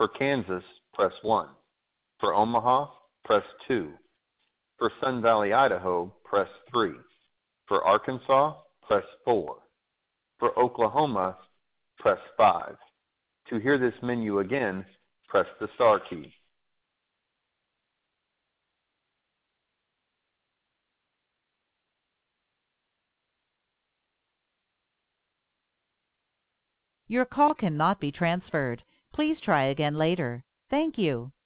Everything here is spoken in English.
For Kansas, press 1. For Omaha, press 2. For Sun Valley, Idaho, press 3. For Arkansas, press 4. For Oklahoma, press 5. To hear this menu again, press the star key. Your call cannot be transferred. Please try again later. Thank you.